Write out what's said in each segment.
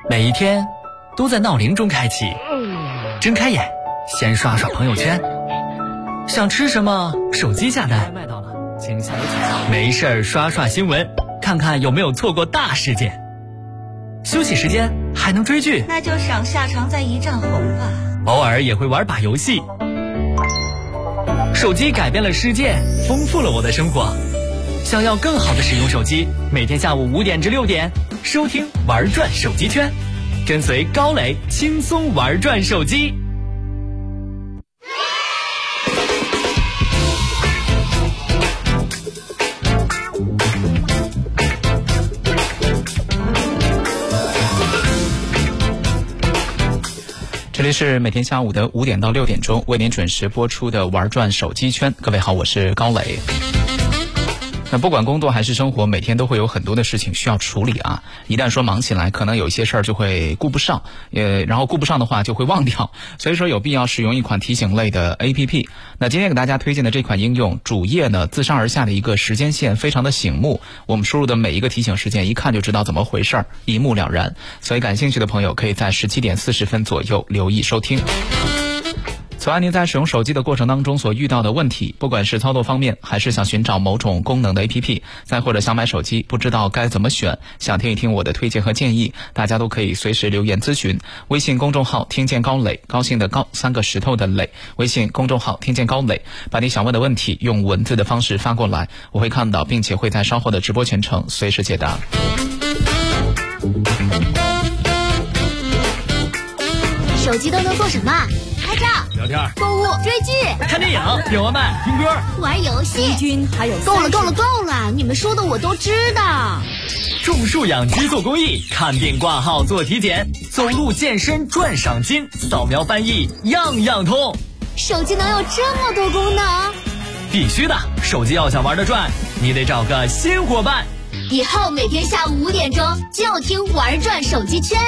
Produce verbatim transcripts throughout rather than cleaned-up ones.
每一天都在闹铃中开启，睁开眼先刷刷朋友圈，想吃什么手机下单，没事儿刷刷新闻，看看有没有错过大事件。休息时间还能追剧， 那就赏夏长在一丈红吧。 偶尔也会玩把游戏。手机改变了世界，丰富了我的生活。想要更好的使用手机，每天下午五点至六点收听玩转手机圈，跟随高磊轻松玩转手机。 这里是每天下午的五点到六点钟为您准时播出的玩转手机圈。各位好，我是高磊。那不管工作还是生活，每天都会有很多的事情需要处理啊。一旦说忙起来，可能有一些事儿就会顾不上，呃，然后顾不上的话就会忘掉。所以说有必要使用一款提醒类的 A P P。那今天给大家推荐的这款应用，主页呢自上而下的一个时间线非常的醒目，我们输入的每一个提醒事件，一看就知道怎么回事儿，一目了然。所以感兴趣的朋友可以在十七点四十分左右留意收听。此外，您在使用手机的过程当中所遇到的问题，不管是操作方面，还是想寻找某种功能的 A P P， 再或者想买手机不知道该怎么选，想听一听我的推荐和建议，大家都可以随时留言咨询。微信公众号听见高磊，高兴的高，三个石头的磊。微信公众号听见高磊，把你想问的问题用文字的方式发过来，我会看到，并且会在稍后的直播全程随时解答。 手机都能做什么？拍照、 聊天、 购物、追剧、 看电影、点外卖、听歌、 玩游戏。 君还有够了够了够了！你们说的我都知道。 种树养鸡做公益，看病挂号做体检，走路健身赚赏金，扫描翻译样样通。 手机能有这么多功能？ 必须的！手机要想玩得转，你得找个新伙伴。 以后每天下午五点钟就听玩转手机圈。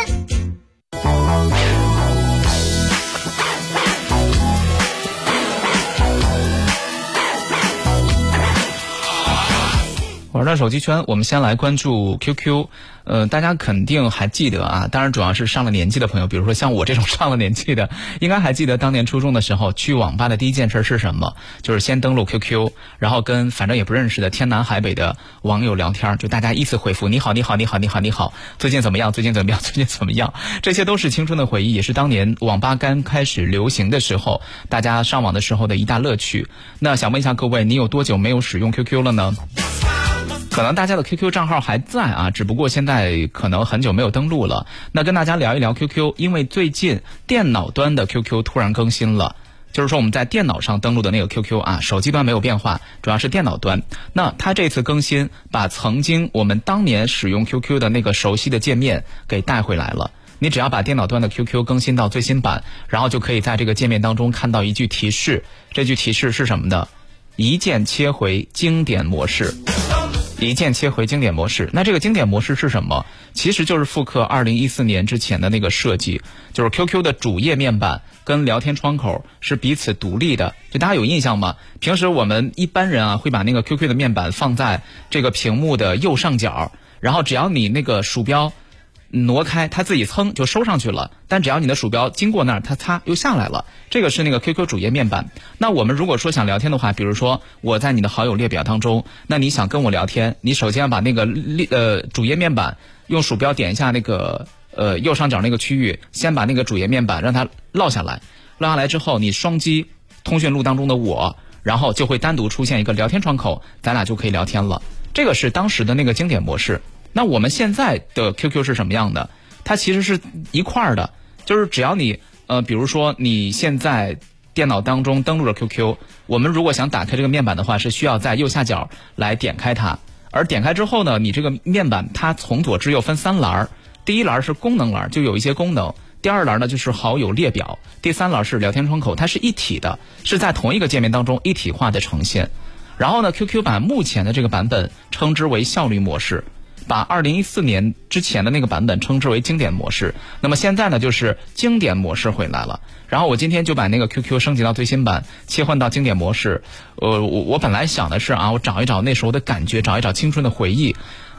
玩转手机圈，我们先来关注 Q Q。呃，大家肯定还记得啊，当然主要是上了年纪的朋友，比如说像我这种上了年纪的，应该还记得当年初中的时候，去网吧的第一件事是什么？就是先登录 Q Q， 然后跟反正也不认识的天南海北的网友聊天，就大家依次回复你好你好你好你好你好，最近怎么样最近怎么样最近怎么样，这些都是青春的回忆，也是当年网吧刚开始流行的时候，大家上网的时候的一大乐趣。那想问一下各位，你有多久没有使用 Q Q 了呢？可能大家的 Q Q 账号还在啊，只不过现在可能很久没有登录了。那跟大家聊一聊 Q Q， 因为最近电脑端的 Q Q 突然更新了，就是说我们在电脑上登录的那个 Q Q 啊，手机端没有变化，主要是电脑端。那它这次更新，把曾经我们当年使用 Q Q 的那个熟悉的界面给带回来了。你只要把电脑端的 Q Q 更新到最新版，然后就可以在这个界面当中看到一句提示，这句提示是什么呢？一键切回经典模式。一键切回经典模式，那这个经典模式是什么？其实就是复刻二零一四年之前的那个设计，就是 Q Q 的主页面板跟聊天窗口是彼此独立的。就大家有印象吗？平时我们一般人啊会把那个 Q Q 的面板放在这个屏幕的右上角，然后只要你那个鼠标挪开，它自己噌就收上去了，但只要你的鼠标经过那儿，它擦又下来了。这个是那个 Q Q 主页面板。那我们如果说想聊天的话，比如说我在你的好友列表当中，那你想跟我聊天，你首先要把那个呃主页面板用鼠标点一下那个呃右上角那个区域，先把那个主页面板让它落下来，落下来之后，你双击通讯录当中的我，然后就会单独出现一个聊天窗口，咱俩就可以聊天了。这个是当时的那个经典模式。那我们现在的 Q Q 是什么样的？它其实是一块儿的，就是只要你呃，比如说你现在电脑当中登录了 Q Q， 我们如果想打开这个面板的话，是需要在右下角来点开它，而点开之后呢，你这个面板它从左至右分三栏，第一栏是功能栏，就有一些功能；第二栏呢就是好友列表；第三栏是聊天窗口，它是一体的，是在同一个界面当中一体化的呈现。然后呢 ，Q Q 版目前的这个版本称之为效率模式。把二零一四年之前的那个版本称之为经典模式，那么现在呢就是经典模式回来了。然后我今天就把那个 Q Q 升级到最新版，切换到经典模式。呃，我我本来想的是啊，我找一找那时候的感觉，找一找青春的回忆。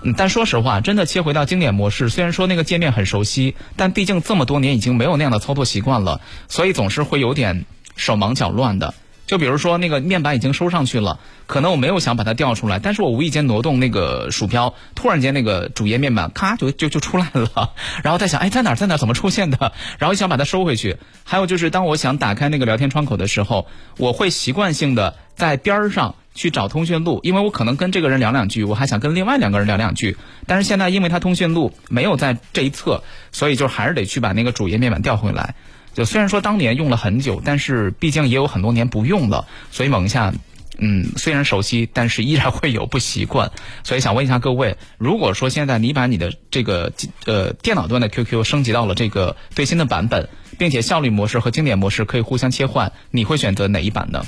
嗯，但说实话，真的切回到经典模式，虽然说那个界面很熟悉，但毕竟这么多年已经没有那样的操作习惯了，所以总是会有点手忙脚乱的。就比如说那个面板已经收上去了，可能我没有想把它调出来，但是我无意间挪动那个鼠标，突然间那个主页面板咔就就就出来了，然后在想，哎，在哪儿在哪儿怎么出现的？然后想把它收回去。还有就是当我想打开那个聊天窗口的时候，我会习惯性的在边上去找通讯录，因为我可能跟这个人聊两句，我还想跟另外两个人聊两句，但是现在因为它通讯录没有在这一侧，所以就还是得去把那个主页面板调回来。就虽然说当年用了很久，但是毕竟也有很多年不用了，所以猛一下，嗯，虽然熟悉，但是依然会有不习惯。所以想问一下各位，如果说现在你把你的这个呃电脑端的 Q Q 升级到了这个最新的版本，并且效率模式和经典模式可以互相切换，你会选择哪一版呢？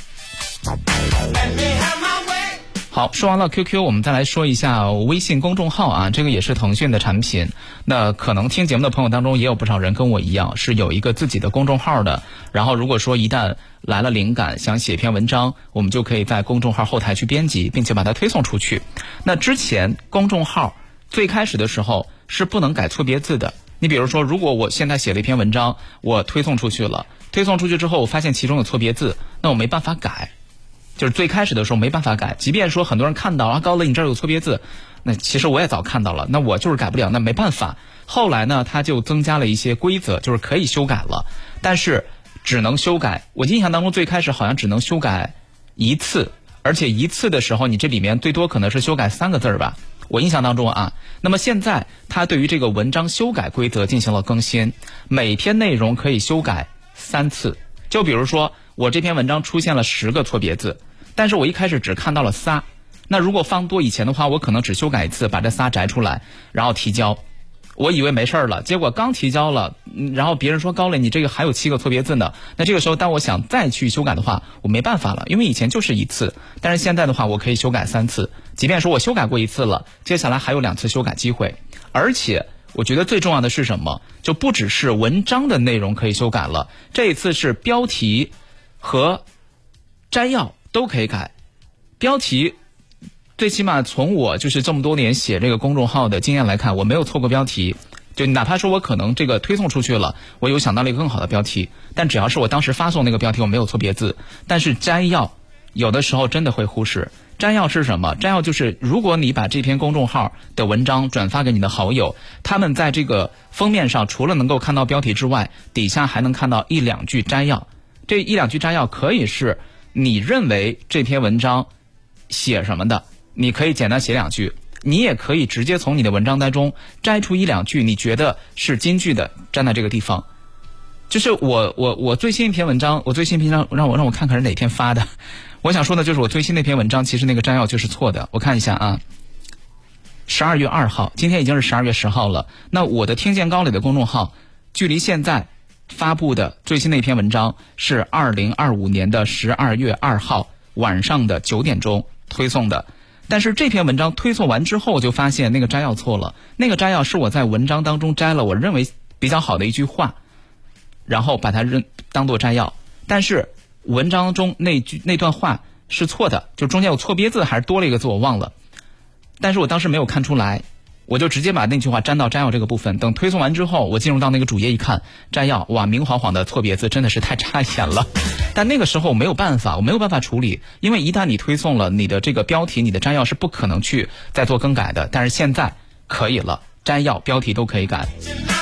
好，说完了 Q Q， 我们再来说一下微信公众号啊，这个也是腾讯的产品。那可能听节目的朋友当中也有不少人跟我一样，是有一个自己的公众号的。然后如果说一旦来了灵感，想写篇文章，我们就可以在公众号后台去编辑，并且把它推送出去。那之前公众号最开始的时候是不能改错别字的。你比如说，如果我现在写了一篇文章，我推送出去了，推送出去之后我发现其中有错别字，那我没办法改。就是最开始的时候没办法改，即便说很多人看到啊，高磊你这儿有错别字，那其实我也早看到了，那我就是改不了，那没办法。后来呢，他就增加了一些规则，就是可以修改了，但是只能修改。我印象当中最开始好像只能修改一次，而且一次的时候你这里面最多可能是修改三个字儿吧，我印象当中啊。那么现在他对于这个文章修改规则进行了更新，每篇内容可以修改三次。就比如说我这篇文章出现了十个错别字，但是我一开始只看到了仨，那如果放多以前的话，我可能只修改一次，把这仨摘出来，然后提交。我以为没事了，结果刚提交了，然后别人说高磊你这个还有七个错别字呢。那这个时候当我想再去修改的话，我没办法了，因为以前就是一次，但是现在的话我可以修改三次，即便说我修改过一次了，接下来还有两次修改机会。而且我觉得最重要的是什么？就不只是文章的内容可以修改了，这一次是标题和摘要都可以改。标题最起码从我就是这么多年写这个公众号的经验来看，我没有错过标题。就哪怕说我可能这个推送出去了，我有想到了一个更好的标题，但只要是我当时发送那个标题我没有错别字。但是摘要有的时候真的会忽视。摘要是什么？摘要就是如果你把这篇公众号的文章转发给你的好友，他们在这个封面上除了能够看到标题之外，底下还能看到一两句摘要。这一两句摘要可以是你认为这篇文章写什么的，你可以简单写两句，你也可以直接从你的文章当中摘出一两句你觉得是金句的，站在这个地方。就是我我我最新一篇文章，我最新一篇让让我让我看看是哪天发的。我想说的就是我最新那篇文章，其实那个摘要就是错的。我看一下啊，十二月二号，今天已经是十二月十号了。那我的听见高磊的公众号，距离现在发布的最新的一篇文章是二零二五年的十二月二号晚上的九点钟推送的。但是这篇文章推送完之后，就发现那个摘要错了。那个摘要是我在文章当中摘了我认为比较好的一句话，然后把它认当作摘要，但是文章中那句那段话是错的，就中间有错别字还是多了一个字我忘了，但是我当时没有看出来，我就直接把那句话粘到摘要这个部分。等推送完之后，我进入到那个主页一看，摘要，哇，明晃晃的错别字，真的是太扎眼了。但那个时候我没有办法，我没有办法处理，因为一旦你推送了你的这个标题，你的摘要是不可能去再做更改的。但是现在可以了，摘要标题都可以改。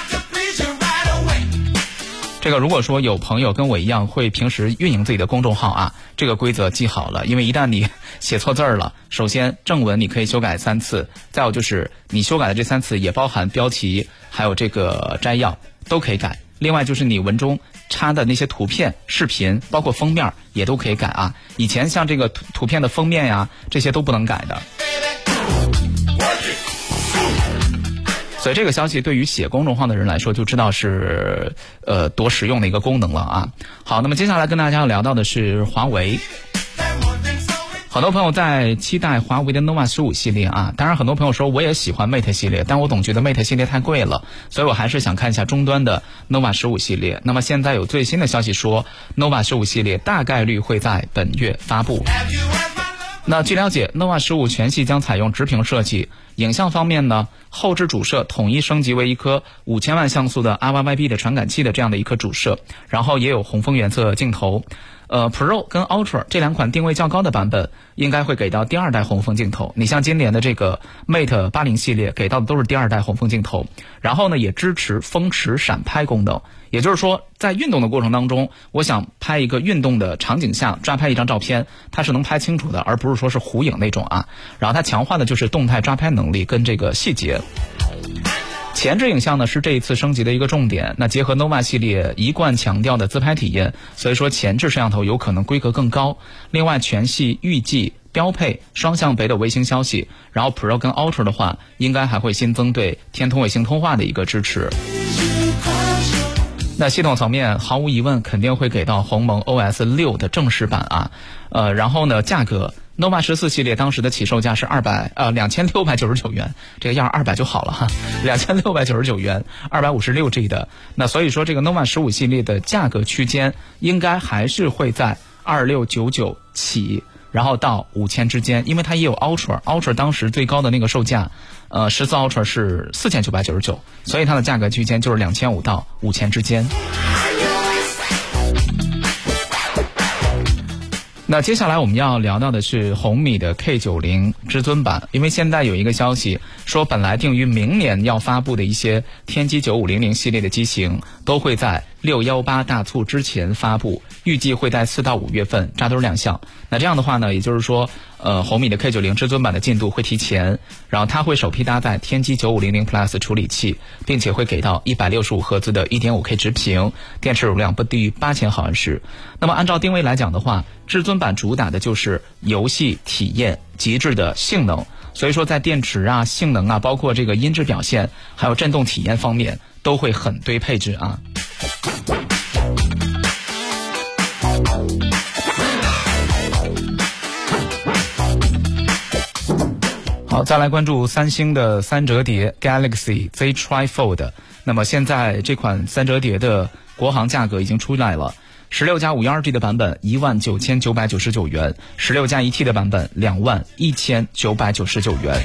这个如果说有朋友跟我一样会平时运营自己的公众号啊，这个规则记好了，因为一旦你写错字儿了，首先正文你可以修改三次，再有就是你修改的这三次也包含标题还有这个摘要都可以改。另外就是你文中插的那些图片视频包括封面也都可以改啊，以前像这个图图片的封面呀这些都不能改的。所以这个消息对于写公众号的人来说就知道是呃多实用的一个功能了啊。好，那么接下来跟大家聊到的是华为。很多朋友在期待华为的 nova 十五系列啊，当然很多朋友说我也喜欢 Mate 系列，但我总觉得 Mate 系列太贵了，所以我还是想看一下终端的 nova 十五系列。那么现在有最新的消息说 nova 十五系列大概率会在本月发布。那据了解 nova 十五全系将采用直屏设计， 影像方面呢，后置主摄统一升级为一颗五千万像素的 R Y Y B 的传感器的这样的一颗主摄，然后也有红枫原色镜头。呃 Pro 跟 Ultra 这两款定位较高的版本应该会给到第二代红枫镜头。你像今年的这个 Mate 八零系列给到的都是第二代红枫镜头，然后呢也支持风驰闪拍功能。也就是说，在运动的过程当中，我想拍一个运动的场景下抓拍一张照片，它是能拍清楚的，而不是说是糊影那种啊。然后它强化的就是动态抓拍能力跟这个细节。前置影像呢是这一次升级的一个重点，那结合 Nova 系列一贯强调的自拍体验，所以说前置摄像头有可能规格更高。另外全系预计标配双向北斗卫星消息，然后 Pro 跟 Ultra 的话应该还会新增对天通卫星通话的一个支持。那系统层面毫无疑问肯定会给到鸿蒙 O S 六的正式版啊，呃，然后呢价格 Nova 十四系列当时的起售价是二百呃两千六百九十九元，这个要是二百就好了哈，两千六百九十九元，二百五十六 G 的。那所以说这个 Nova 十五系列的价格区间应该还是会在二六九九起，然后到五千之间，因为它也有 Ultra， Ultra 当时最高的那个售价，呃，十四 Ultra 是四千九百九十九，所以它的价格区间就是两千五到五千之间。那接下来我们要聊到的是红米的 K 九十 至尊版，因为现在有一个消息说，本来定于明年要发布的一些天玑九五零零系列的机型都会在六一八大促之前发布，预计会在四到五月份扎堆亮相。那这样的话呢，也就是说呃，红米的 K 九十 至尊版的进度会提前，然后它会首批搭载天玑九五零零 Plus 处理器，并且会给到一百六十五赫兹的 一点五 K 直屏，电池容量不低于八千毫安时。那么按照定位来讲的话，至尊版主打的就是游戏体验极致的性能，所以说在电池啊、性能啊，包括这个音质表现还有震动体验方面都会很堆配置啊。好，再来关注三星的三折叠 Galaxy Z Tri-Fold。那么现在这款三折叠的国行价格已经出来了，十六加五十二 G 的版本一万九千九百九十九元，十六加一 T 的版本两万一千九百九十九元。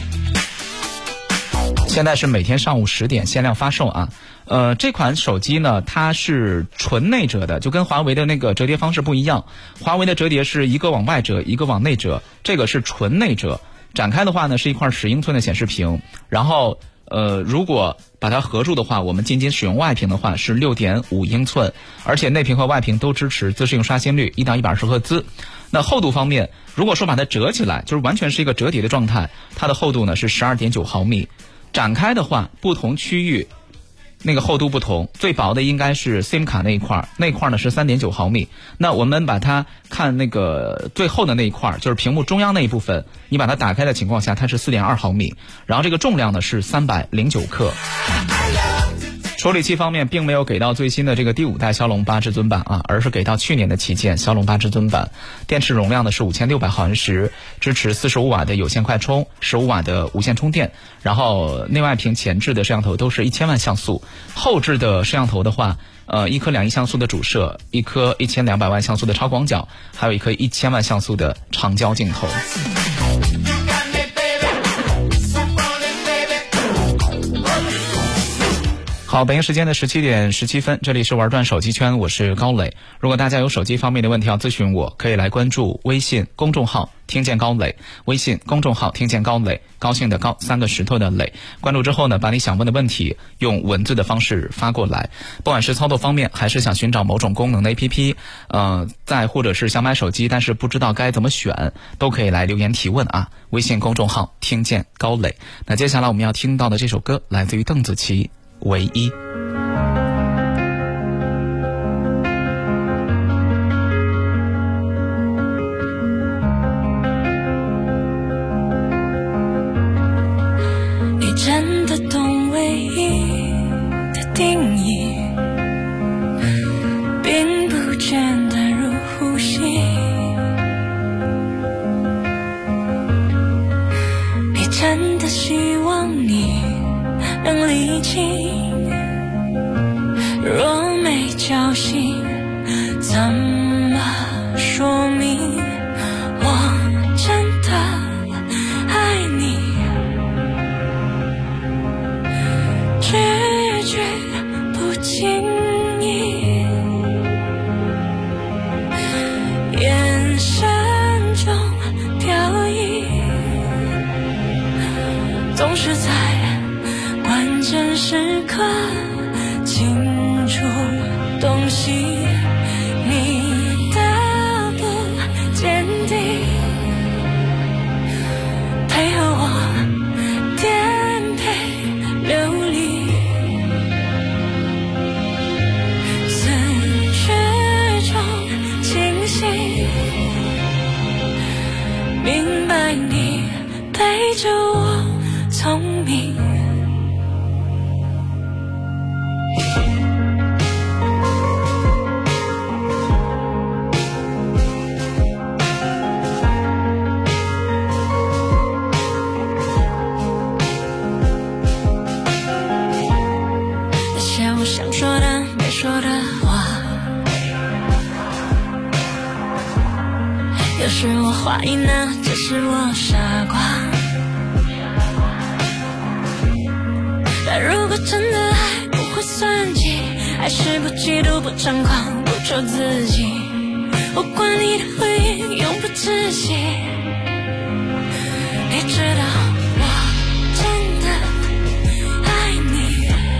现在是每天上午十点限量发售啊。呃，这款手机呢，它是纯内折的，就跟华为的那个折叠方式不一样。华为的折叠是一个往外折，一个往内折，这个是纯内折。展开的话呢，是一块十英寸的显示屏，然后呃，如果把它合住的话，我们仅仅使用外屏的话是 六点五英寸，而且内屏和外屏都支持自适应刷新率一到一百二十赫兹。那厚度方面，如果说把它折起来，就是完全是一个折叠的状态，它的厚度呢是 十二点九毫米。展开的话，不同区域那个厚度不同，最薄的应该是 SIM 卡那一块，那一块呢是 三点九毫米。那我们把它看那个最厚的那一块，就是屏幕中央那一部分，你把它打开的情况下，它是 四点二毫米，然后这个重量呢是三百零九克。处理器方面并没有给到最新的这个第五代骁龙八至尊版啊，而是给到去年的旗舰骁龙八至尊版。电池容量呢是五千六百毫安时，支持四十五瓦的有线快充，十五瓦的无线充电。然后内外屏前置的摄像头都是一千万像素，后置的摄像头的话，呃，一颗两亿像素的主摄，一颗一千两百万像素的超广角，还有一颗一千万像素的长焦镜头。好，北京时间的十七点十七分，这里是玩转手机圈，我是高磊。如果大家有手机方面的问题要咨询我，可以来关注微信公众号听见高磊，微信公众号听见高磊，高兴的高，三个石头的磊。关注之后呢，把你想问的问题用文字的方式发过来，不管是操作方面还是想寻找某种功能的 A P P， 呃，再或者是想买手机但是不知道该怎么选，都可以来留言提问啊。微信公众号听见高磊。那接下来我们要听到的这首歌来自于邓紫棋，唯一。 你真的懂唯一的定义，并不简单如呼吸。你真的希望你能理清，若没交心，怎么说明我真的爱你？ 心意，眼神中飘逸，总是在关键时刻清楚洞悉你的不坚定，配合我颠沛流离，思绪中清醒，明白你陪着我聪明。说的话，有时我怀疑那只是我傻瓜，但如果真的爱不会算计，爱是不嫉妒不猖狂不求自己，我管你的回应永不窒息，你知道我真的爱你，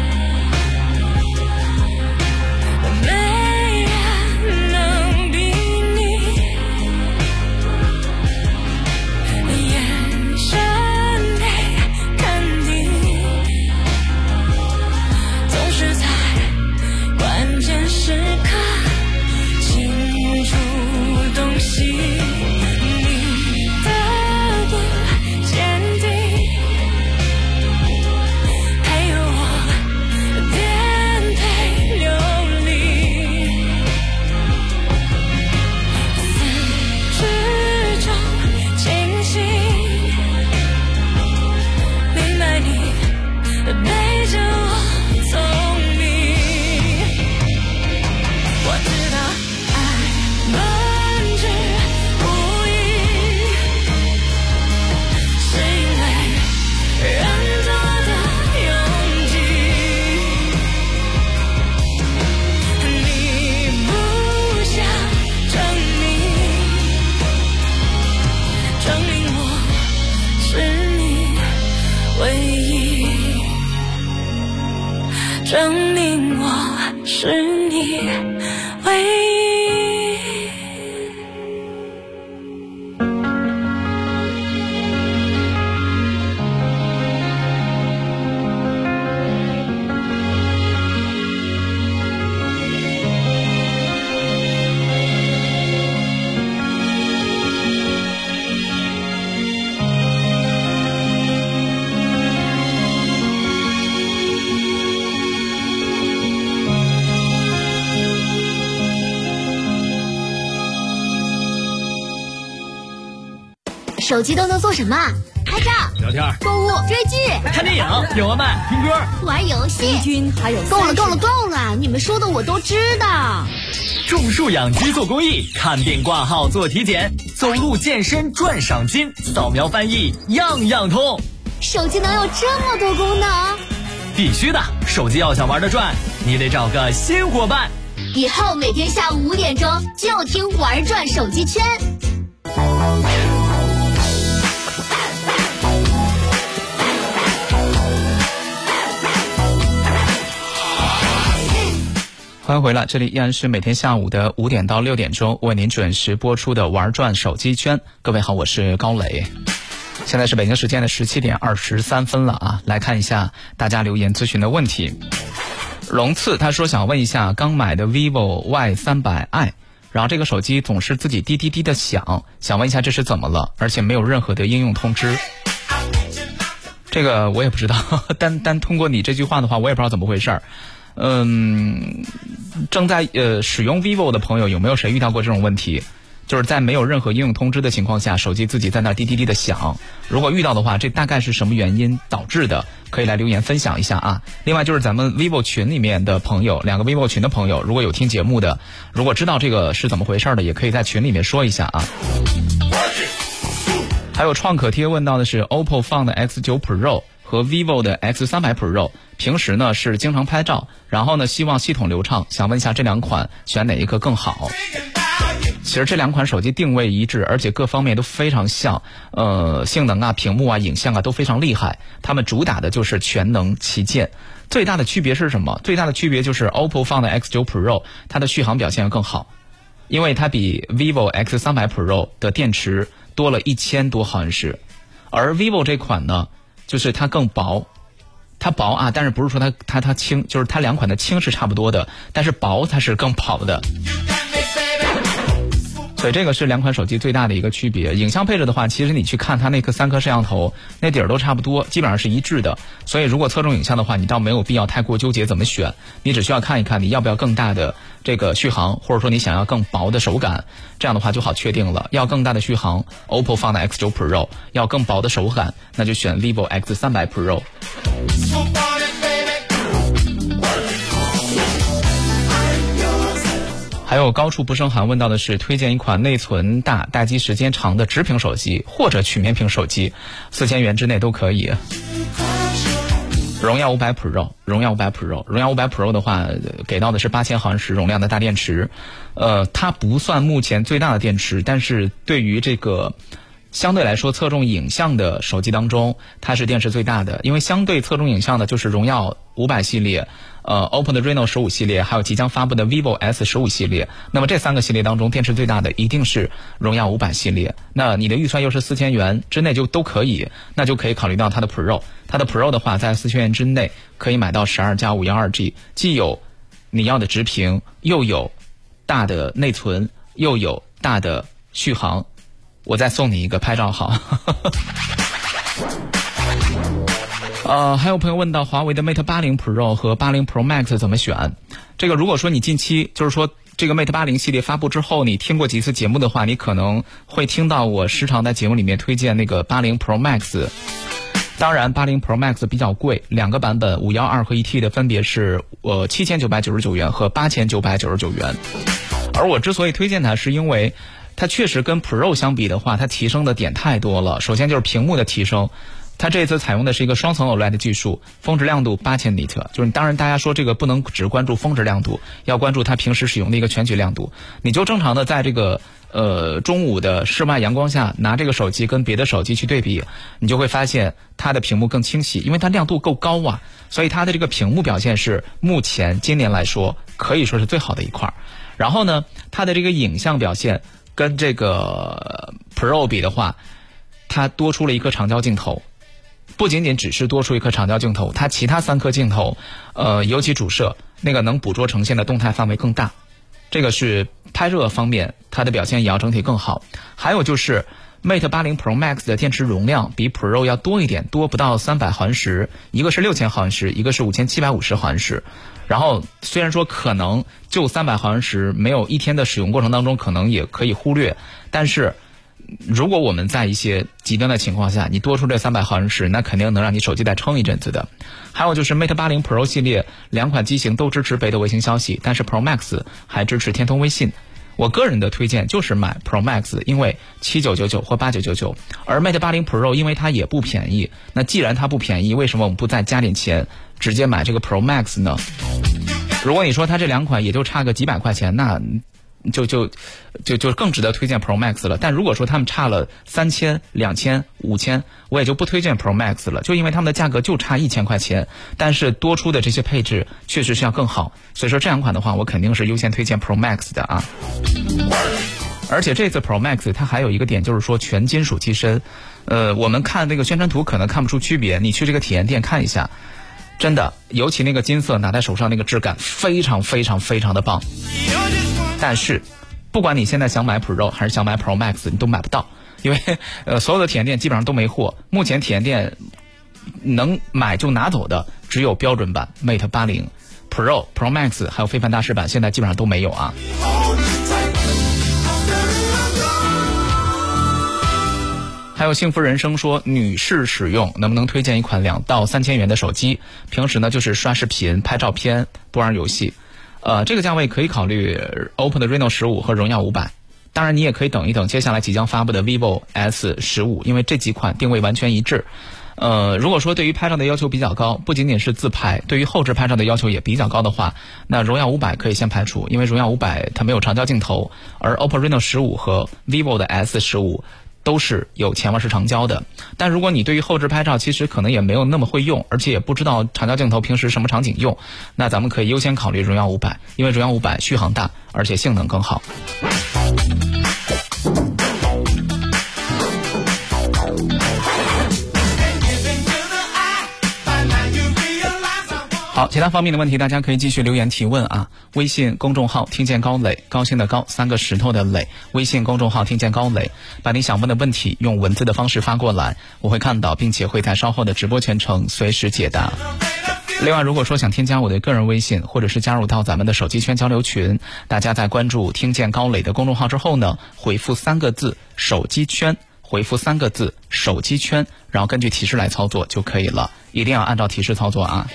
证明我是你唯一。 手机都能做什么？拍照、 聊天、 购物、追剧、 看电影、点外卖、听歌、 玩游戏。 敌军还有够了，够了，够了！你们说的我都知道。 种树养鸡做公益，看病挂号做体检，走路健身赚赏金，扫描翻译样样通。 手机能有这么多功能？ 必须的，手机要想玩得转，你得找个新伙伴。 以后每天下午五点钟就听玩转手机圈。 欢迎回来，这里依然是每天下午的五点到六点钟为您准时播出的玩转手机圈。各位好，我是高磊。现在是北京时间的十七点二十三分了啊，来看一下大家留言咨询的问题。龙次他说想问一下，刚买的 vivo Y 三百 i， 然后这个手机总是自己滴滴滴的响，想问一下这是怎么了，而且没有任何的应用通知。这个我也不知道，单单通过你这句话的话，我也不知道怎么回事儿。嗯，正在呃使用 vivo 的朋友，有没有谁遇到过这种问题？就是在没有任何应用通知的情况下，手机自己在那滴滴滴的响。如果遇到的话，这大概是什么原因导致的？可以来留言分享一下啊。另外就是咱们 vivo 群里面的朋友，两个 vivo 群的朋友，如果有听节目的，如果知道这个是怎么回事的，也可以在群里面说一下啊。还有创可贴问到的是 O P P O 放的 X 九 Pro 和 vivo 的 X 三百 Pro， 平时呢是经常拍照，然后呢希望系统流畅，想问一下这两款选哪一个更好？其实这两款手机定位一致，而且各方面都非常像，呃，性能啊、屏幕啊、影像啊都非常厉害。它们主打的就是全能旗舰。最大的区别是什么？最大的区别就是 O P P O 放的 X 九 Pro， 它的续航表现要更好，因为它比 vivo X 三百 Pro 的电池多了一千多毫安时，而 vivo 这款呢，就是它更薄。它薄啊，但是不是说它它它轻，就是它两款的轻是差不多的，但是薄它是更薄的。所以这个是两款手机最大的一个区别。影像配置的话，其实你去看它那颗三颗摄像头，那底儿都差不多，基本上是一致的。所以如果侧重影像的话，你倒没有必要太过纠结怎么选，你只需要看一看你要不要更大的这个续航，或者说你想要更薄的手感，这样的话就好确定了。要更大的续航 ，O P P O 放的 X 九 Pro； 要更薄的手感，那就选 vivo X 三百 Pro。还有高处不胜寒问到的是，推荐一款内存大、待机时间长的直屏手机或者曲面屏手机，四千元之内都可以。荣耀五百 Pro， 荣耀五百 Pro， 荣耀五百 Pro 的话，给到的是八千毫安时容量的大电池，呃，它不算目前最大的电池，但是对于这个相对来说侧重影像的手机当中，它是电池最大的，因为相对侧重影像的就是荣耀五百系列。呃 O P P O 的 Reno 十五系列，还有即将发布的 vivo S 十五系列，那么这三个系列当中，电池最大的一定是荣耀五百系列。那你的预算又是四千元之内就都可以，那就可以考虑到它的 Pro。它的 Pro 的话，在四千元之内可以买到十二加五一二 G， 既有你要的直屏，又有大的内存，又有大的续航。我再送你一个拍照号。呃，还有朋友问到华为的 Mate 八十 Pro 和八十 Pro Max 怎么选？这个如果说你近期就是说这个 Mate 八十系列发布之后，你听过几次节目的话，你可能会听到我时常在节目里面推荐那个八十 Pro Max。当然八十 Pro Max 比较贵，两个版本五一二和 一 T 的分别是呃七千九百九十九元和八千九百九十九元。而我之所以推荐它，是因为它确实跟 Pro 相比的话，它提升的点太多了。首先就是屏幕的提升。它这次采用的是一个双层 O L E D 技术，峰值亮度八千尼特，就是当然大家说这个不能只关注峰值亮度，要关注它平时使用的一个全局亮度。你就正常的在这个呃中午的室外阳光下拿这个手机跟别的手机去对比，你就会发现它的屏幕更清晰，因为它亮度够高啊，所以它的这个屏幕表现是目前今年来说可以说是最好的一块。然后呢，它的这个影像表现跟这个 Pro 比的话，它多出了一颗长焦镜头。不仅仅只是多出一颗长焦镜头，它其他三颗镜头，呃，尤其主摄那个能捕捉呈现的动态范围更大，这个是拍摄方面它的表现也要整体更好。还有就是 Mate 八十 Pro Max 的电池容量比 Pro 要多一点，多不到三百毫安时，一个是六千毫安时，一个是五千七百五十毫安时。然后虽然说可能就三百毫安时没有一天的使用过程当中可能也可以忽略，但是如果我们在一些极端的情况下，你多出这三百毫安时，那肯定能让你手机再撑一阵子的。还有就是 Mate 八十 Pro 系列两款机型都支持北斗卫星消息，但是 Pro Max 还支持天通微信。我个人的推荐就是买 Pro Max， 因为七千九百九十九或八千九百九十九，而 Mate 八十 Pro 因为它也不便宜，那既然它不便宜，为什么我们不再加点钱直接买这个 Pro Max 呢？如果你说它这两款也就差个几百块钱，那就就就就更值得推荐 Pro Max 了。但如果说他们差了三千、两千、五千，我也就不推荐 Pro Max 了，就因为他们的价格就差一千块钱，但是多出的这些配置确实是要更好。所以说这两款的话，我肯定是优先推荐 Pro Max 的啊。而且这次 Pro Max 它还有一个点就是说全金属机身，呃，我们看那个宣传图可能看不出区别，你去这个体验店看一下。真的，尤其那个金色拿在手上那个质感非常非常非常的棒。但是不管你现在想买 Pro 还是想买 Pro Max， 你都买不到，因为呃所有的体验店基本上都没货。目前体验店能买就拿走的只有标准版 Mate 八十 Pro、 Pro Max 还有非凡大师版，现在基本上都没有啊。还有幸福人生说，女士使用能不能推荐一款两到三千元的手机？平时呢就是刷视频、拍照片、不玩游戏。呃，这个价位可以考虑 O P P O 的 Reno 十五和荣耀五百。当然，你也可以等一等接下来即将发布的 vivo S 十五，因为这几款定位完全一致。 呃，如果说对于拍照的要求比较高，不仅仅是自拍，对于后置拍照的要求也比较高的话，那荣耀五百可以先排除，因为荣耀五百它没有长焦镜头，而 O P P O Reno 十五和 vivo 的 S 十五都是有前望式长焦的。但如果你对于后置拍照其实可能也没有那么会用，而且也不知道长焦镜头平时什么场景用，那咱们可以优先考虑荣耀五百，因为荣耀五百续航大，而且性能更好。好，其他方面的问题大家可以继续留言提问啊。微信公众号听见高磊，高兴的高，三个石头的磊，微信公众号听见高磊，把你想问的问题用文字的方式发过来，我会看到，并且会在稍后的直播全程随时解答。另外，如果说想添加我的个人微信，或者是加入到咱们的手机圈交流群，大家在关注听见高磊的公众号之后呢，回复三个字手机圈，回复三个字手机圈，然后根据提示来操作就可以了，一定要按照提示操作啊。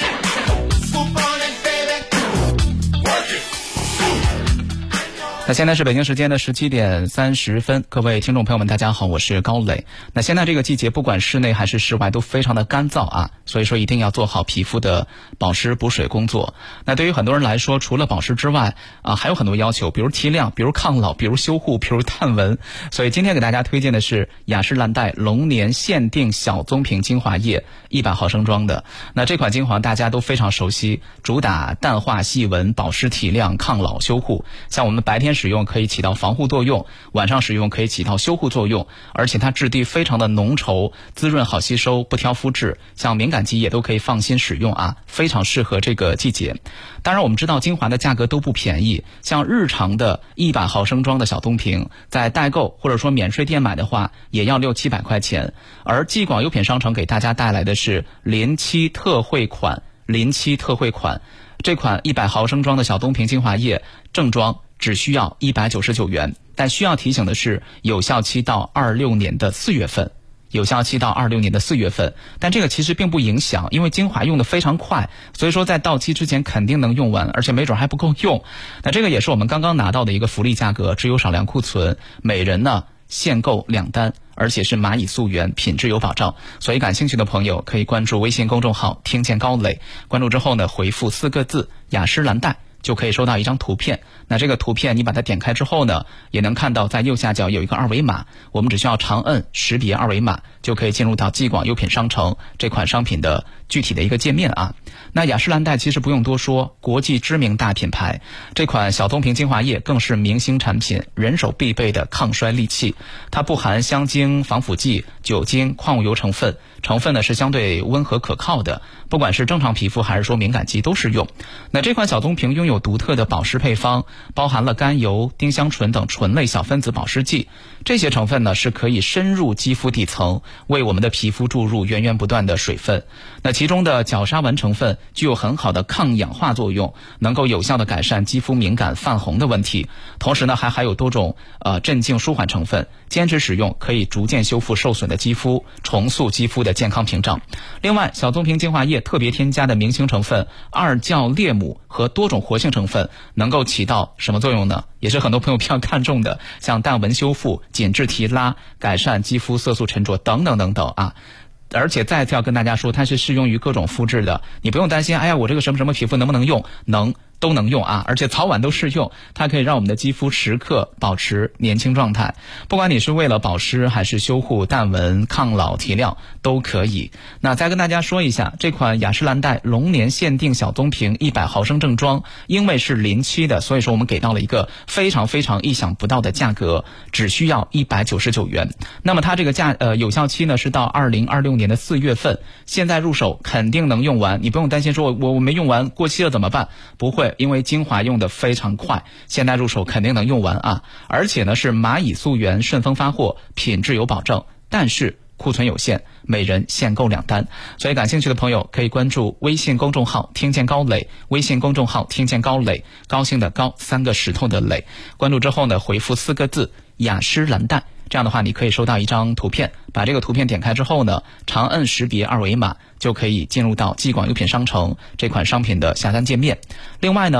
那现在是北京时间的十七点三十分，各位听众朋友们大家好，我是高磊。那现在这个季节不管室内还是室外都非常的干燥啊，所以说一定要做好皮肤的保湿补水工作。那对于很多人来说，除了保湿之外啊，还有很多要求，比如提亮，比如抗老，比如修护，比如淡纹。所以今天给大家推荐的是雅诗兰黛龙年限定小棕瓶精华液一百毫升装的。那这款精华大家都非常熟悉，主打淡化细纹、保湿提亮、抗老修护。像我们白天使用可以起到防护作用，晚上使用可以起到修护作用，而且它质地非常的浓稠，滋润好吸收，不挑肤质，像敏感肌也都可以放心使用啊，非常适合这个季节。当然我们知道精华的价格都不便宜，像日常的一百毫升装的小棕瓶，在代购或者说免税店买的话也要六七百块钱，而既广优品商城给大家带来的是临期特惠款，临期特惠款，这款一百毫升装的小棕瓶精华液正装只需要一百九十九元，但需要提醒的是，有效期到二六年的四月份，有效期到二六年的四月份，但这个其实并不影响，因为精华用的非常快，所以说在到期之前肯定能用完，而且没准还不够用。那这个也是我们刚刚拿到的一个福利价格，只有少量库存，每人呢限购两单，而且是蚂蚁溯源，品质有保障。所以感兴趣的朋友可以关注微信公众号听见高磊，关注之后呢回复四个字雅诗兰黛，就可以收到一张图片。那这个图片你把它点开之后呢，也能看到在右下角有一个二维码，我们只需要长摁识别二维码，就可以进入到既广优品商城这款商品的具体的一个界面啊。那雅诗兰黛其实不用多说，国际知名大品牌，这款小棕瓶精华液更是明星产品，人手必备的抗衰利器。它不含香精、防腐剂、酒精、矿物油成分，成分呢是相对温和可靠的，不管是正常皮肤还是说敏感肌都适用。那这款小棕瓶拥有独特的保湿配方，包含了甘油、丁香醇等醇类小分子保湿剂，这些成分呢是可以深入肌肤底层，为我们的皮肤注入源源不断的水分。那其中的角鲨烷成分具有很好的抗氧化作用，能够有效的改善肌肤敏感泛红的问题，同时呢还含有多种呃镇静舒缓成分，坚持使用可以逐渐修复受损的肌肤，重塑肌肤的健康屏障。另外小棕瓶精华液特别添加的明星成分二酵列姆和多种活性成分能够起到什么作用呢？也是很多朋友比较看重的，像淡纹修复、紧致提拉、改善肌肤色素沉着等等等等啊。而且再次要跟大家说，它是适用于各种肤质的，你不用担心哎呀我这个什么什么皮肤能不能用，能都能用啊，而且早晚都适用，它可以让我们的肌肤时刻保持年轻状态，不管你是为了保湿还是修护、淡纹、抗老、提亮都可以。那再跟大家说一下，这款雅诗兰黛龙年限定小棕瓶一百毫升正装，因为是临期的，所以说我们给到了一个非常非常意想不到的价格，只需要一百九十九元。那么它这个价呃有效期呢是到二零二六年的四月份，现在入手肯定能用完，你不用担心说我我我没用完过期了怎么办？不会，因为精华用的非常快，现在入手肯定能用完啊！而且呢是蚂蚁溯源，顺丰发货，品质有保证，但是库存有限，每人限购两单。所以感兴趣的朋友可以关注微信公众号听见高磊，微信公众号听见高磊，高兴的高，三个石头的磊。关注之后呢回复四个字雅诗兰黛，这样的话你可以收到一张图片，把这个图片点开之后呢，长摁识别二维码，就可以进入到既广优品商城这款商品的下单界面。另外呢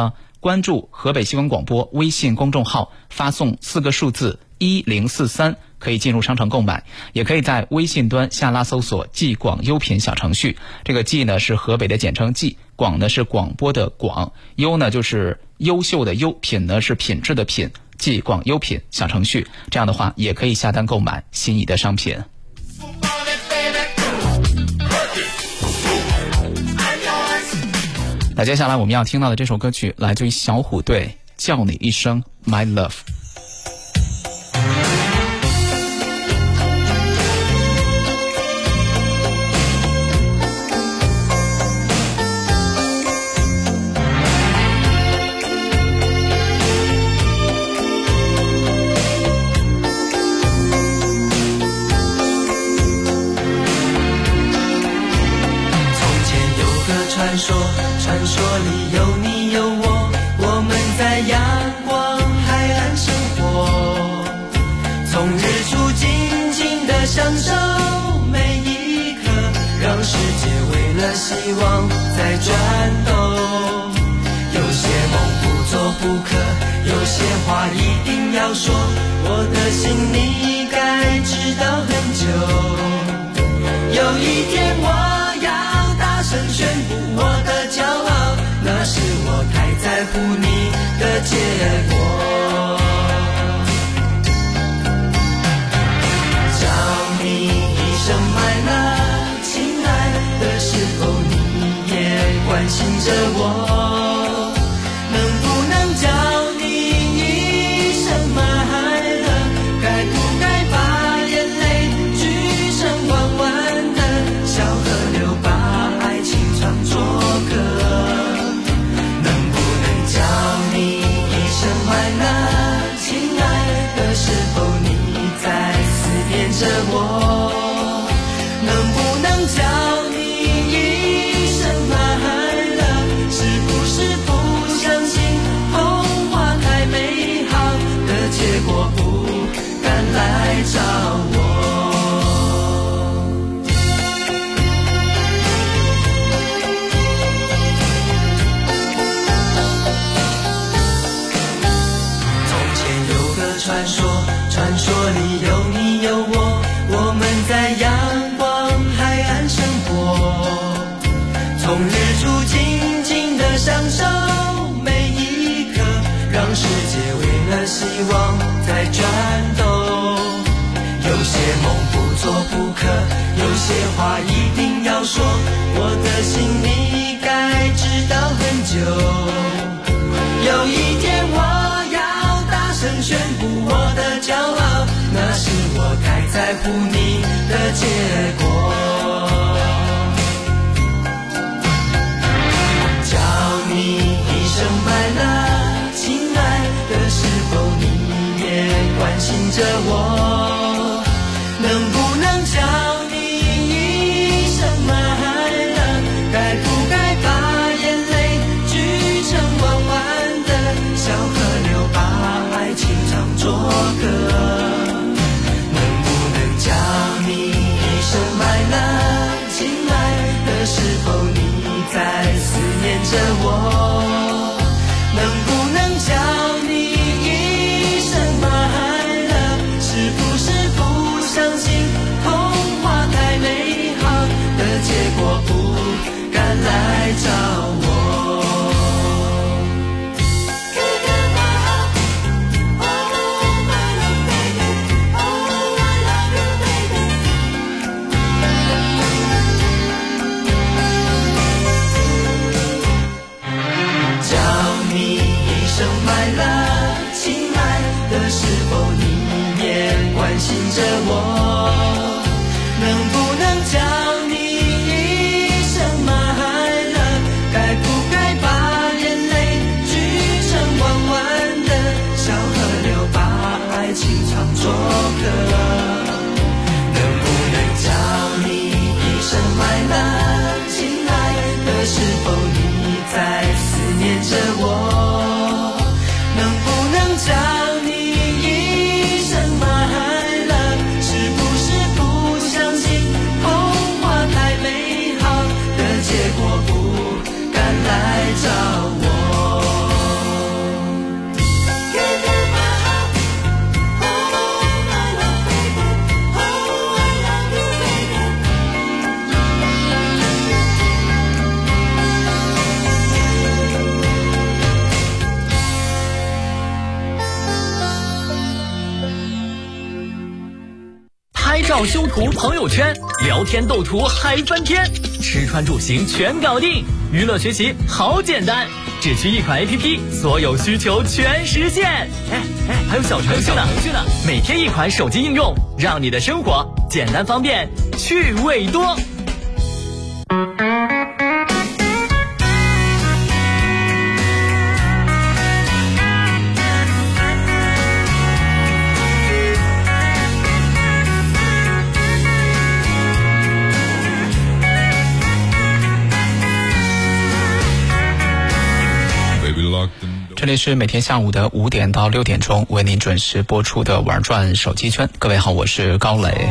关注河北新闻广播微信公众号，发送四个数字一零四三，可以进入商城购买，也可以在微信端下拉搜索冀广优品小程序。这个冀呢是河北的简称冀，广呢是广播的广，优呢就是优秀的优，品呢是品质的品，冀广优品小程序，这样的话也可以下单购买心仪的商品。那接下来我们要听到的这首歌曲来自于小虎队，叫你一声 My Love。 传说，传说里有你有我，我们在阳光海岸生活，从日出静静地享受每一刻，让世界为了希望在转动。有些梦不做不可，有些话一定要说，我的心你该知道很久。有一天我要大声宣布我的骄傲，那是我太在乎你的结果。叫你一声 My love， 亲爱的，是否你也关心着我？能不能叫你一声 My love， 该不该把眼泪聚成弯弯的小河流，把爱情唱作歌？能不能叫你一声 My love， 亲爱的，是否你在思念着我？能不能叫你一声 My love， 是不是不相信童话太美好的结果，不敢来找我？传说，传说里有你有我，我们在阳光海岸生活，从日出静静地享受每一刻，让世界为了希望在转动。有些梦不做不可，有些话一定要说，我的心你该知道很久。有一天我要大声宣布我的骄傲，那是我太在乎你的结果。叫你一声 My love， 亲爱的，是否你也关心着我？能不能叫你一声 My love， 该不该把眼泪聚成弯弯的小河流，把爱情唱作歌？能不能叫你一声 My love， 亲爱的，是否你在思念着我？能不能叫你一声 My love， 是不是不相信童话太美好的结果，不敢来找我？My love， 亲爱的，是否你也关心着我？能不能叫你一声 My love， 该不该把眼泪聚成弯弯的小河流，把爱情唱作歌？能不能叫你一声 My love， 亲爱的，是否你在思念着我？能不能叫你一声 My love， 是不照修图朋友圈，聊天斗图嗨翻天，吃穿住行全搞定，娱乐学习好简单，只需一款 A P P， 所有需求全实现。哎哎，还有小程序呢，每天一款手机应用，让你的生活简单方便，趣味多。 这里是每天下午的五点到六点钟为您准时播出的玩转手机圈。各位好，我是高磊。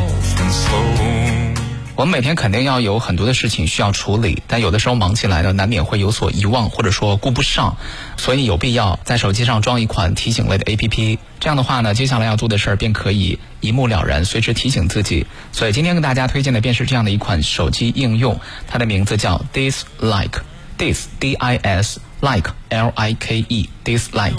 我们每天肯定要有很多的事情需要处理，但有的时候忙起来呢，难免会有所遗忘，或者说顾不上，所以有必要在手机上装一款提醒类的 A P P。这样的话呢，接下来要做的事儿便可以一目了然，随时提醒自己。所以今天跟大家推荐的便是这样的一款手机应用，它的名字叫 Dislike。Dis D I S Like L I K E Dislike。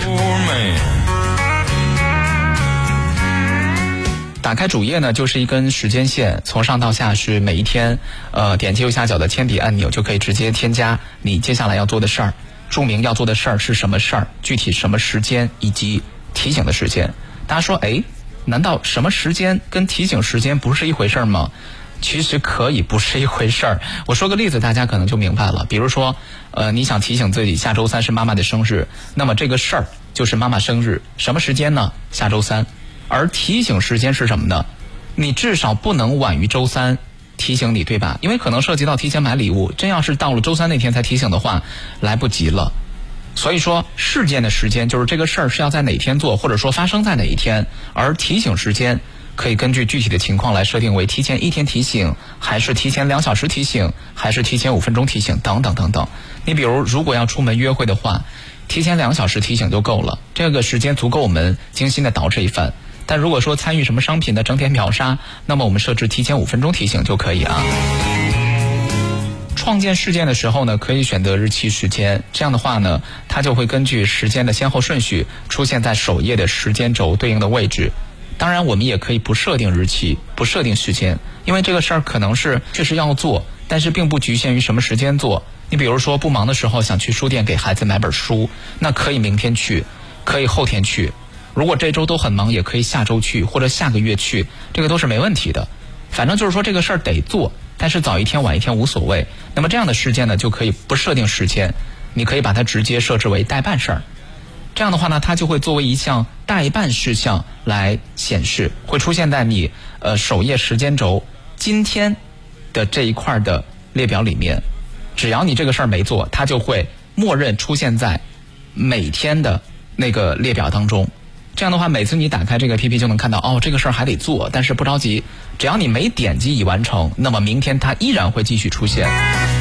打开主页呢，就是一根时间线，从上到下是每一天，呃，点击右下角的铅笔按钮就可以直接添加你接下来要做的事儿，注明要做的事儿是什么事儿，具体什么时间以及提醒的时间。大家说，哎，难道什么时间跟提醒时间不是一回事吗？其实可以不是一回事儿。我说个例子，大家可能就明白了。比如说，呃，你想提醒自己下周三是妈妈的生日，那么这个事儿就是妈妈生日，什么时间呢？下周三。而提醒时间是什么呢？你至少不能晚于周三提醒你，对吧？因为可能涉及到提前买礼物，真要是到了周三那天才提醒的话，来不及了。所以说，事件的时间就是这个事儿是要在哪天做，或者说发生在哪一天，而提醒时间可以根据具体的情况来设定为提前一天提醒，还是提前两小时提醒，还是提前五分钟提醒，等等等等。你比如如果要出门约会的话，提前两小时提醒就够了，这个时间足够我们精心的捯饬一番。但如果说参与什么商品的整点秒杀，那么我们设置提前五分钟提醒就可以啊。创建事件的时候呢，可以选择日期时间，这样的话呢，它就会根据时间的先后顺序出现在首页的时间轴对应的位置。当然我们也可以不设定日期，不设定时间，因为这个事儿可能是确实要做，但是并不局限于什么时间做。你比如说不忙的时候想去书店给孩子买本书，那可以明天去，可以后天去，如果这周都很忙也可以下周去，或者下个月去，这个都是没问题的。反正就是说这个事儿得做，但是早一天晚一天无所谓。那么这样的事件呢，就可以不设定时间，你可以把它直接设置为待办事儿。这样的话呢，它就会作为一项待办事项来显示，会出现在你呃首页时间轴今天的这一块的列表里面。只要你这个事儿没做，它就会默认出现在每天的那个列表当中。这样的话，每次你打开这个 A P P 就能看到，哦，这个事儿还得做，但是不着急，只要你没点击已完成，那么明天它依然会继续出现。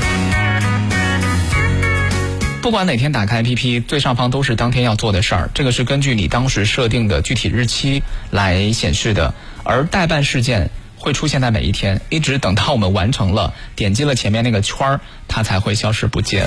不管哪天打开 A P P， 最上方都是当天要做的事儿，这个是根据你当时设定的具体日期来显示的。而待办事件会出现在每一天，一直等到我们完成了，点击了前面那个圈儿，它才会消失不见。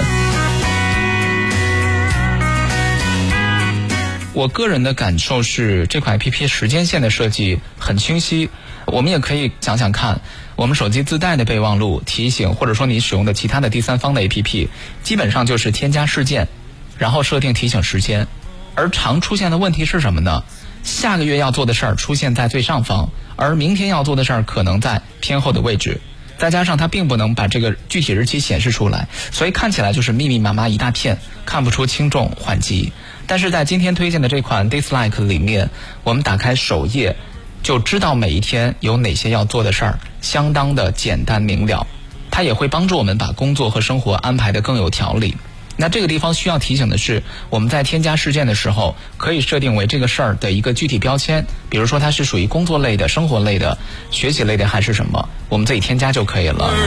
我个人的感受是，这款 A P P 时间线的设计很清晰。我们也可以想想看，我们手机自带的备忘录、提醒，或者说你使用的其他的第三方的 A P P， 基本上就是添加事件，然后设定提醒时间。而常出现的问题是什么呢？下个月要做的事儿出现在最上方，而明天要做的事儿可能在偏后的位置。再加上它并不能把这个具体日期显示出来，所以看起来就是密密麻麻一大片，看不出轻重缓急。但是在今天推荐的这款 Dislike 里面，我们打开首页就知道每一天有哪些要做的事儿，相当的简单明了。它也会帮助我们把工作和生活安排得更有条理。那这个地方需要提醒的是，我们在添加事件的时候，可以设定为这个事儿的一个具体标签，比如说它是属于工作类的、生活类的、学习类的还是什么，我们自己添加就可以了。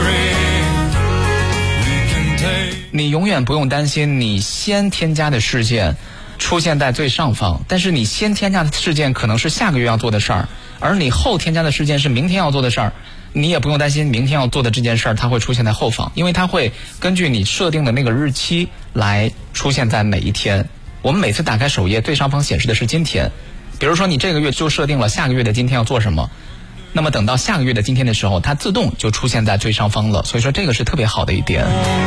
你永远不用担心你先添加的事件出现在最上方，但是你先添加的事件可能是下个月要做的事儿，而你后添加的事件是明天要做的事儿，你也不用担心明天要做的这件事儿它会出现在后方，因为它会根据你设定的那个日期来出现在每一天。我们每次打开首页最上方显示的是今天，比如说你这个月就设定了下个月的今天要做什么， 那么等到下个月的今天的时候，它自动就出现在最上方了，所以说这个是特别好的一点。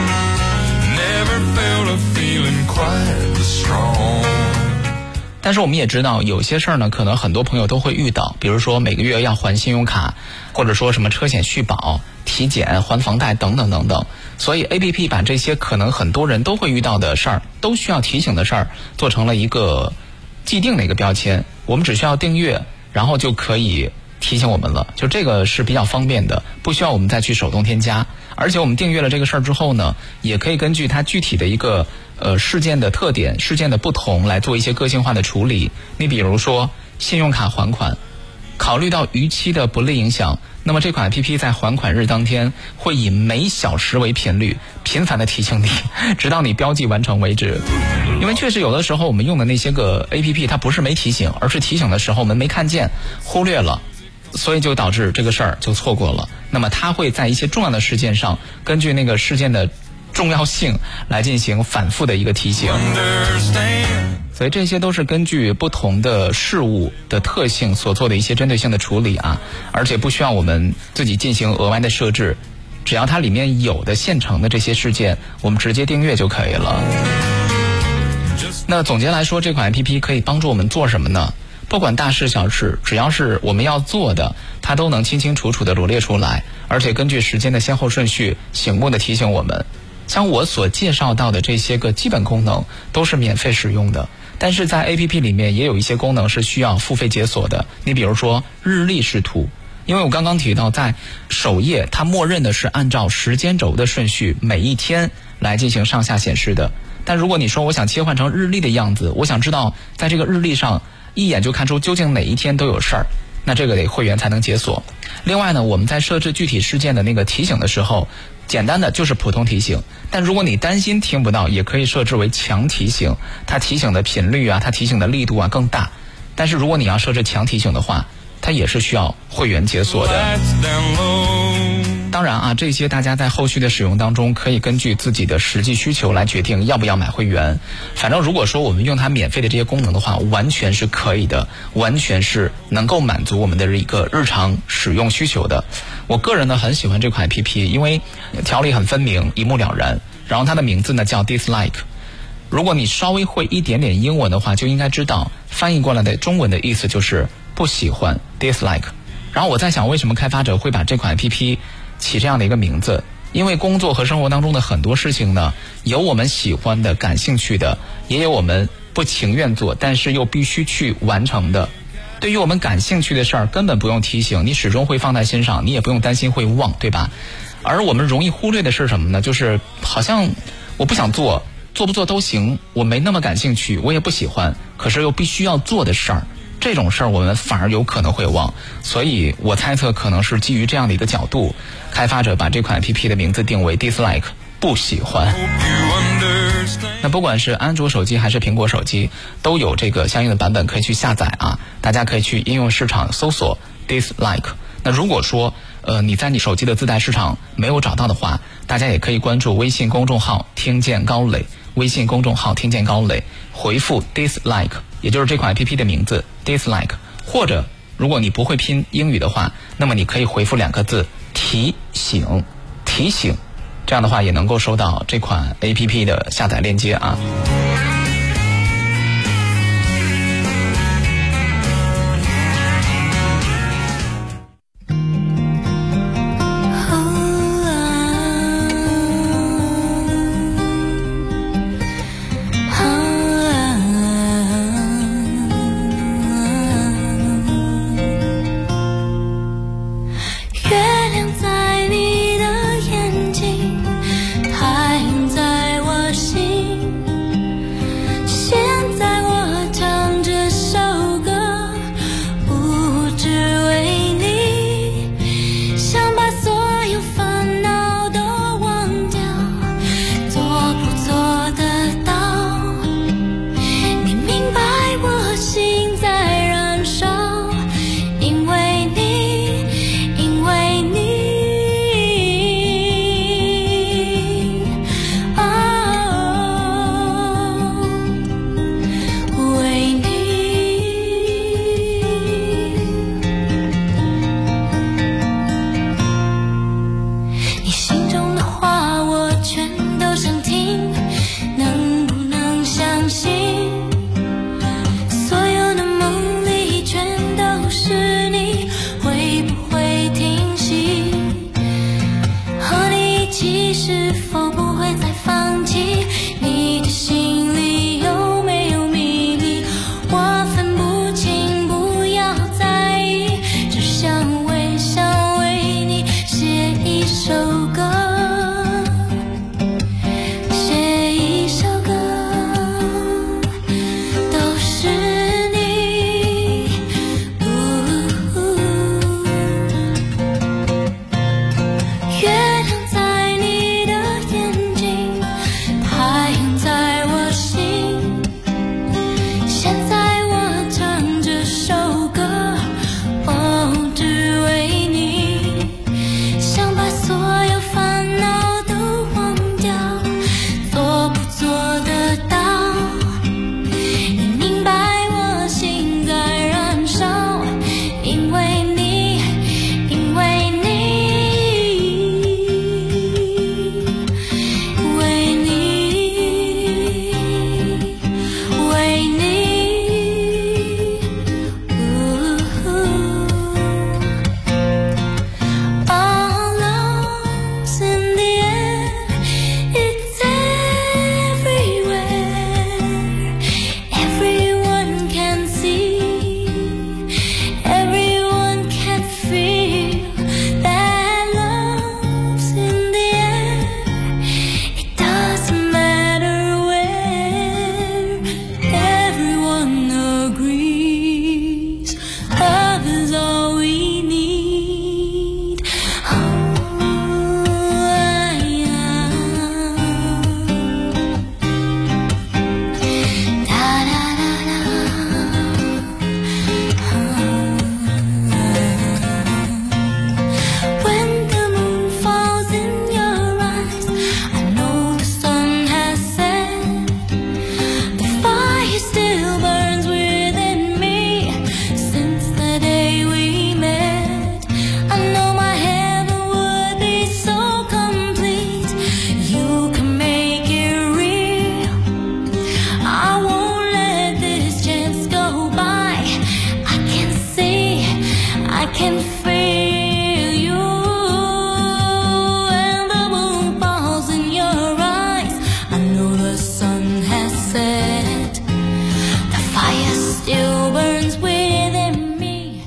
但是我们也知道有些事儿呢，可能很多朋友都会遇到，比如说每个月要还信用卡，或者说什么车险续保、体检、还房贷等等等等。所以 A P P 把这些可能很多人都会遇到的事儿，都需要提醒的事儿，做成了一个既定的一个标签，我们只需要订阅，然后就可以提醒我们了，就这个是比较方便的，不需要我们再去手动添加。而且我们订阅了这个事儿之后呢，也可以根据它具体的一个呃事件的特点、事件的不同来做一些个性化的处理。你比如说信用卡还款，考虑到逾期的不利影响，那么这款 A P P 在还款日当天会以每小时为频率，频繁的提醒你，直到你标记完成为止。因为确实有的时候我们用的那些个 A P P 它不是没提醒，而是提醒的时候我们没看见，忽略了，所以就导致这个事儿就错过了。那么它会在一些重要的事件上，根据那个事件的重要性来进行反复的一个提醒。所以这些都是根据不同的事物的特性所做的一些针对性的处理啊，而且不需要我们自己进行额外的设置，只要它里面有的现成的这些事件，我们直接订阅就可以了。那总结来说，这款 A P P 可以帮助我们做什么呢？不管大事小事，只要是我们要做的，它都能清清楚楚地罗列出来，而且根据时间的先后顺序醒目地提醒我们。像我所介绍到的这些个基本功能都是免费使用的，但是在 A P P 里面也有一些功能是需要付费解锁的。你比如说日历视图，因为我刚刚提到在首页它默认的是按照时间轴的顺序每一天来进行上下显示的，但如果你说我想切换成日历的样子，我想知道在这个日历上一眼就看出究竟哪一天都有事儿，那这个得会员才能解锁。另外呢，我们在设置具体事件的那个提醒的时候，简单的就是普通提醒，但如果你担心听不到，也可以设置为强提醒，它提醒的频率啊，它提醒的力度啊更大。但是如果你要设置强提醒的话，它也是需要会员解锁的。当然啊，这些大家在后续的使用当中可以根据自己的实际需求来决定要不要买会员。反正如果说我们用它免费的这些功能的话，完全是可以的，完全是能够满足我们的一个日常使用需求的。我个人呢很喜欢这款 A P P， 因为条理很分明，一目了然。然后它的名字呢叫 Dislike， 如果你稍微会一点点英文的话，就应该知道翻译过来的中文的意思就是不喜欢 Dislike。 然后我在想，为什么开发者会把这款 A P P 起这样的一个名字？因为工作和生活当中的很多事情呢，有我们喜欢的感兴趣的，也有我们不情愿做但是又必须去完成的。对于我们感兴趣的事儿根本不用提醒，你始终会放在心上，你也不用担心会忘，对吧？而我们容易忽略的是什么呢？就是好像我不想做，做不做都行，我没那么感兴趣，我也不喜欢，可是又必须要做的事儿，这种事儿我们反而有可能会忘。所以我猜测可能是基于这样的一个角度，开发者把这款 A P P 的名字定为 Dislike， 不喜欢。那不管是安卓手机还是苹果手机，都有这个相应的版本可以去下载啊，大家可以去应用市场搜索 Dislike。 那如果说呃你在你手机的自带市场没有找到的话，大家也可以关注微信公众号听见高磊，微信公众号听见高磊，回复 Dislike， 也就是这款 A P P 的名字 Dislike， 或者如果你不会拼英语的话，那么你可以回复两个字提醒，提醒，这样的话也能够收到这款 A P P 的下载链接啊。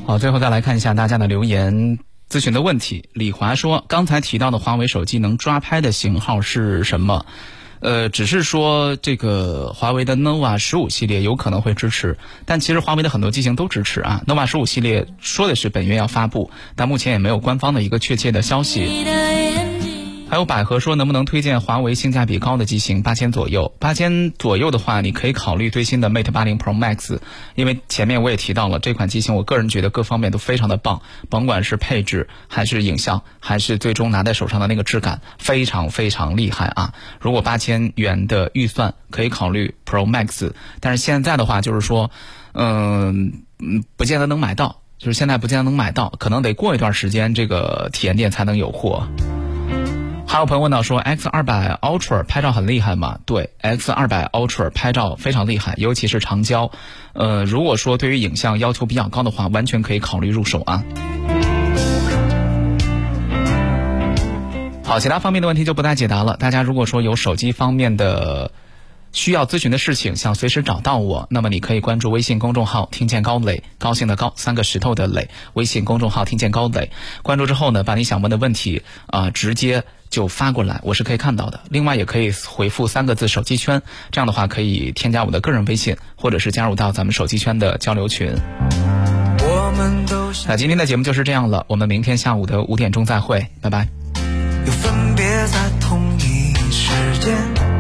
好，最后再来看一下大家的留言咨询的问题。李华说，刚才提到的华为手机能抓拍的型号是什么？呃，只是说这个华为的 nova 十五系列有可能会支持，但其实华为的很多机型都支持啊。nova 十五系列说的是本月要发布，但目前也没有官方的一个确切的消息。还有百合说，能不能推荐华为性价比高的机型，八千左右？八千左右的话，你可以考虑最新的 Mate 八十 Pro Max， 因为前面我也提到了这款机型，我个人觉得各方面都非常的棒，甭管是配置还是影像，还是最终拿在手上的那个质感，非常非常厉害啊！如果八千元的预算，可以考虑 Pro Max， 但是现在的话就是说，嗯嗯，不见得能买到，就是现在不见得能买到，可能得过一段时间这个体验店才能有货。还有朋友问到说 X 二百 Ultra 拍照很厉害吗？对， X 二百 Ultra 拍照非常厉害，尤其是长焦。呃，如果说对于影像要求比较高的话，完全可以考虑入手啊。好，其他方面的问题就不再解答了。大家如果说有手机方面的需要咨询的事情，想随时找到我，那么你可以关注微信公众号听见高磊，高兴的高，三个石头的磊，微信公众号听见高磊，关注之后呢，把你想问的问题啊、呃、直接就发过来，我是可以看到的。另外也可以回复三个字手机圈，这样的话可以添加我的个人微信，或者是加入到咱们手机圈的交流群。那今天的节目就是这样了，我们明天下午的五点钟再会，拜拜。 又分别在同一时间，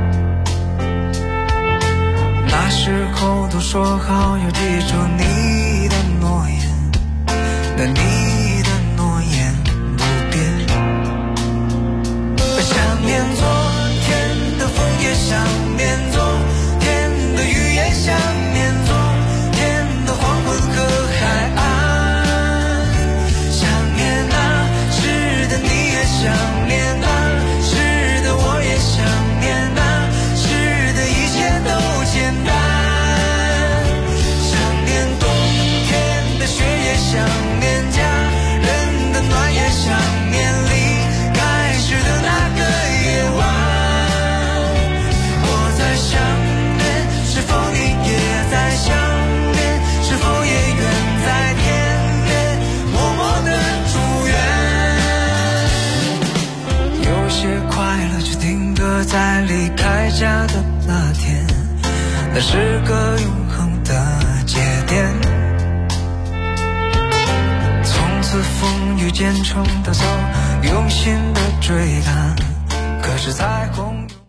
那时候都说好要记住你的诺言，那你的诺言不变。想念昨天的风，也想念昨天的雨，也想念昨天的黄昏和海岸。想念那时的你，也想念那时的我，也想念那时的一切都简单。想念冬天的雪，也想念家人的暖，也想念离开时的那个夜晚。我在想念，是否你也在想念？是否也远在天边默默地祝愿？有些快乐就定格在离开家的那天，那是个永恒的节点。从此风雨兼程的走，用心的追赶，可是彩虹